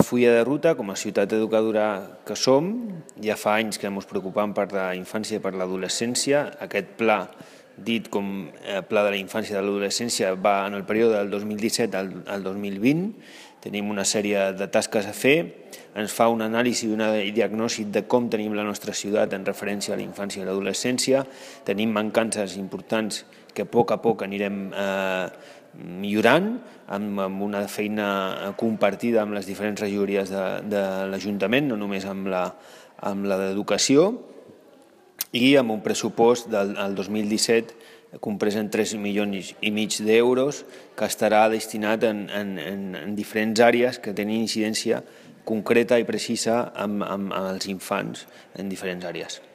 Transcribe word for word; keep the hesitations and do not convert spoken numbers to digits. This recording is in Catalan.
fulla de ruta, com a ciutat educadora que som, ja fa anys que ens preocupem per la infància i per l'adolescència. Aquest pla, dit com Pla de la infància i de l'adolescència, va en el període del dos mil disset al dos mil vint. Tenim una sèrie de tasques a fer, ens fa una anàlisi i una diagnosi de com tenim la nostra ciutat en referència a la infància i l'adolescència. Tenim mancances importants que a poc a poc anirem eh, millorant, amb, amb una feina compartida amb les diferents regidories de, de l'Ajuntament, no només amb la, amb la d'Educació, i amb un pressupost del dos mil disset comprès en tres milions i mig d'euros que estarà destinat en, en, en diferents àrees que tenen incidència concreta i precisa amb, amb, amb els infants en diferents àrees.